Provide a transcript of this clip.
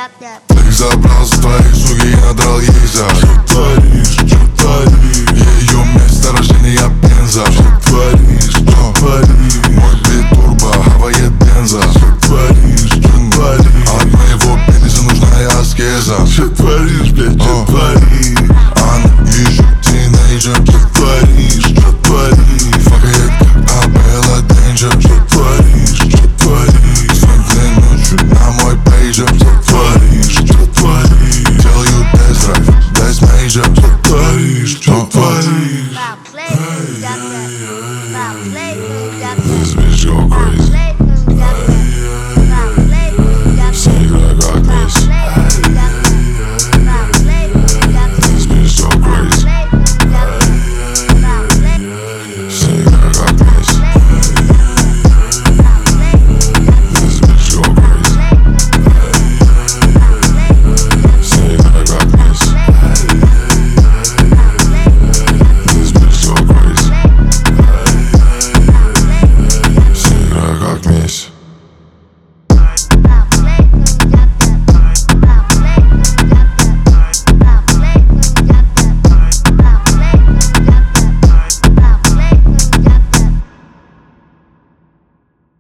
забрал с твоих суги и надрал ей зад. Что творишь, что творишь? Ее место рождения Пенза. Что творишь, что творишь? Мой бит турбо, хавает бенза. Что творишь, что творишь? От моего пениса нужна аскеза. Что творишь, блядь, что творишь? Она вижу тинейджер. Что творишь, что творишь? Факает как Абелла Денджер. Что творишь, что творишь? Светлой ночью на мой пейджер. Что творишь, что творишь? Делаю тест-драйв, тест-мейджер. Что творишь, что творишь? This bitch go crazy. Все играй как Месси. This bitch go crazy. Все играй как Месси.